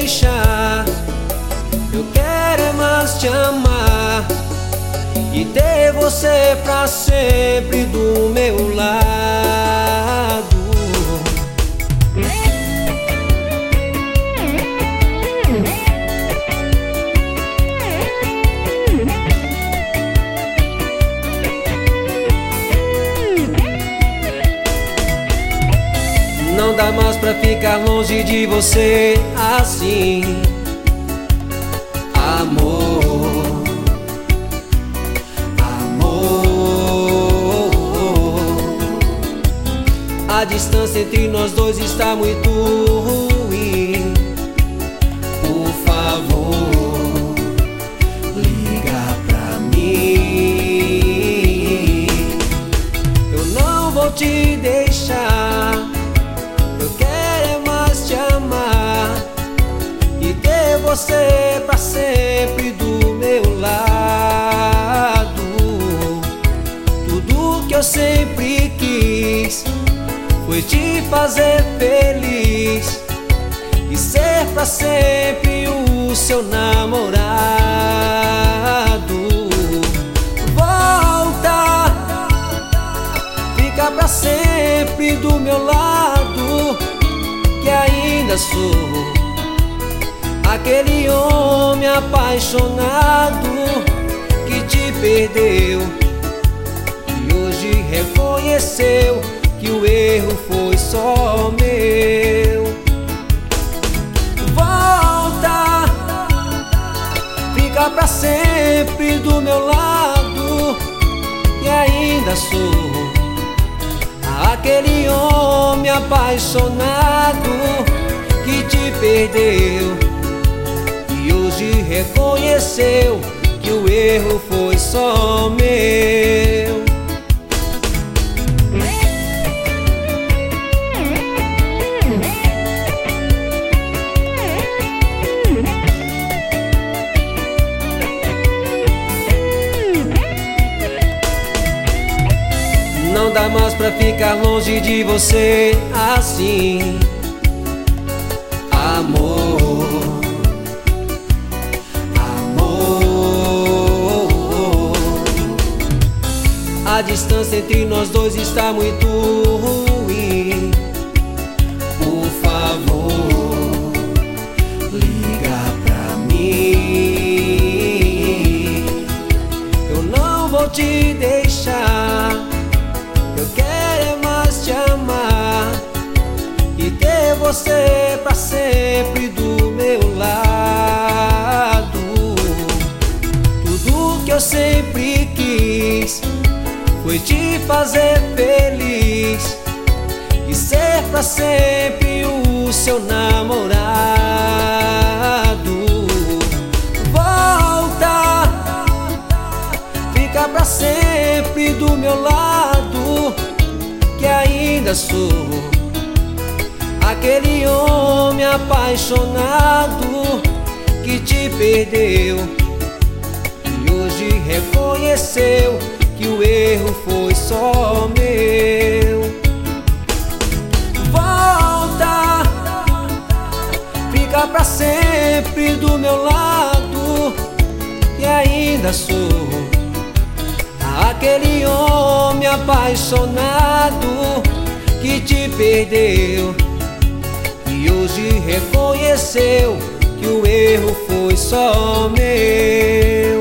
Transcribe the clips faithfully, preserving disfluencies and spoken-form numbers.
deixar. Eu quero é mais te amar e ter você pra sempre do meu lado. Não dá mais pra ficar longe de você assim, amor, amor. A distância entre nós dois está muito ruim. Por favor, liga pra mim. Eu não vou te deixar. Eu quero é mais te amar e ter você pra sempre do meu lado. Tudo que eu sempre quis foi te fazer feliz e ser pra sempre o seu namorado. Volta, fica pra sempre do meu lado, que ainda sou aquele homem apaixonado que te perdeu e hoje reconheceu que o erro foi só meu. Volta, fica pra sempre do meu lado, que ainda sou aquele homem apaixonado que te perdeu e hoje reconheceu que o erro foi só meu. Não dá mais pra ficar longe de você assim, amor, amor. A distância entre nós dois está muito ruim. Por favor, liga pra mim. Eu não vou te deixar. Eu quero é mais te amar e ter você pra sempre do meu lado. Tudo que eu sempre quis foi te fazer feliz e ser pra sempre o seu namorado. Volta, fica pra sempre do meu lado, que ainda sou aquele homem apaixonado que te perdeu e hoje reconheceu que o erro foi só meu. Volta, fica pra sempre do meu lado, que ainda sou aquele homem apaixonado que te perdeu e hoje reconheceu que o erro foi só meu.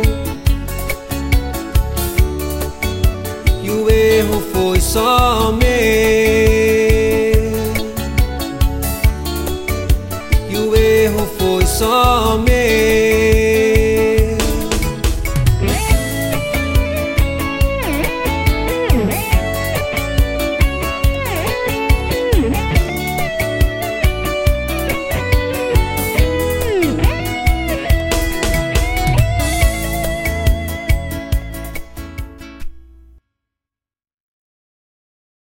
Que o erro foi só meu. Que o erro foi só meu.